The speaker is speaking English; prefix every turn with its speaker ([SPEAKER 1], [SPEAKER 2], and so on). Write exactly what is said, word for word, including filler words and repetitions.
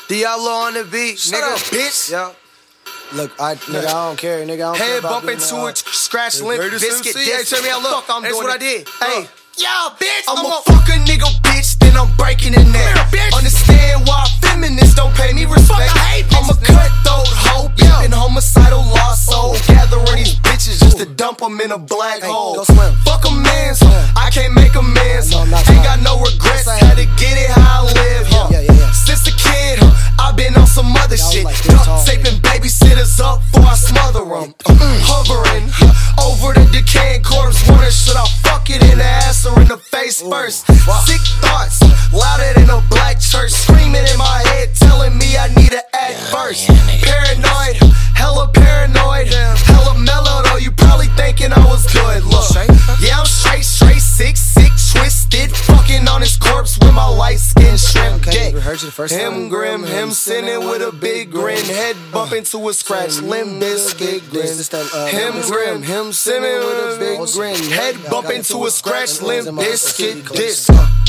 [SPEAKER 1] Diallo on the beat,
[SPEAKER 2] Shut
[SPEAKER 1] nigga.
[SPEAKER 2] up, bitch.
[SPEAKER 1] Yeah.
[SPEAKER 2] Look, I, nigga, I don't care, nigga. I don't care
[SPEAKER 1] Head
[SPEAKER 2] about
[SPEAKER 1] bump
[SPEAKER 2] being,
[SPEAKER 1] into
[SPEAKER 2] uh,
[SPEAKER 1] it, scratch
[SPEAKER 2] the
[SPEAKER 1] limp,
[SPEAKER 2] greatest
[SPEAKER 1] biscuit,
[SPEAKER 2] M C. Hey,
[SPEAKER 1] diss.
[SPEAKER 2] check me out, look.
[SPEAKER 1] Fuck, I'm
[SPEAKER 2] That's
[SPEAKER 1] doing
[SPEAKER 2] what
[SPEAKER 1] it.
[SPEAKER 2] I did.
[SPEAKER 1] Hey,
[SPEAKER 2] Yeah, bitch.
[SPEAKER 1] I'm
[SPEAKER 2] I'm
[SPEAKER 1] a
[SPEAKER 2] a
[SPEAKER 1] fuck a nigga, bitch, then I'm breaking the neck.
[SPEAKER 2] bitch.
[SPEAKER 1] Understand why feminists don't pay me respect.
[SPEAKER 2] I hate
[SPEAKER 1] I'm a
[SPEAKER 2] bitches,
[SPEAKER 1] cutthroat hoe, peeping homicidal law soul. Gathering these bitches just to dump them in a black
[SPEAKER 2] Hey,
[SPEAKER 1] hole.
[SPEAKER 2] go swim.
[SPEAKER 1] Fuck a man's, I can't make amends.
[SPEAKER 2] No, I'm not
[SPEAKER 1] Ain't
[SPEAKER 2] trying.
[SPEAKER 1] got no regrets,
[SPEAKER 2] Yes, I
[SPEAKER 1] had
[SPEAKER 2] am.
[SPEAKER 1] to get it how I live.
[SPEAKER 2] Yeah, yeah, yeah.
[SPEAKER 1] Since a kid, huh, I've been on some other
[SPEAKER 2] Y'all
[SPEAKER 1] shit.
[SPEAKER 2] like this tall,
[SPEAKER 1] Duct taping babysitters up before I smother them. Hovering over the decaying corpse, wondering should I fuck it in the ass or in the face first. Sick thoughts, louder than a black church, screaming in my head, telling me I need to act first. Paranoid, hella paranoid, hella mellow though. You probably thinking I was good. Look, yeah, I'm straight, straight, sick, sick, twisted, fucking on his corpse with my light skin shrimp
[SPEAKER 2] Okay,
[SPEAKER 1] dick.
[SPEAKER 2] we heard you the first
[SPEAKER 1] Him
[SPEAKER 2] time.
[SPEAKER 1] grim, him sinning with a big grin, head bumping to a scratch, limb biscuit grin.
[SPEAKER 2] This that, uh,
[SPEAKER 1] Him
[SPEAKER 2] this
[SPEAKER 1] grim,
[SPEAKER 2] grim.
[SPEAKER 1] him sinning with a big
[SPEAKER 2] Oh,
[SPEAKER 1] grin,
[SPEAKER 2] shit.
[SPEAKER 1] head
[SPEAKER 2] Y'all
[SPEAKER 1] bumping
[SPEAKER 2] got
[SPEAKER 1] to
[SPEAKER 2] two
[SPEAKER 1] a scratch,
[SPEAKER 2] ones in
[SPEAKER 1] limb
[SPEAKER 2] my
[SPEAKER 1] biscuit
[SPEAKER 2] city
[SPEAKER 1] disc.
[SPEAKER 2] collection.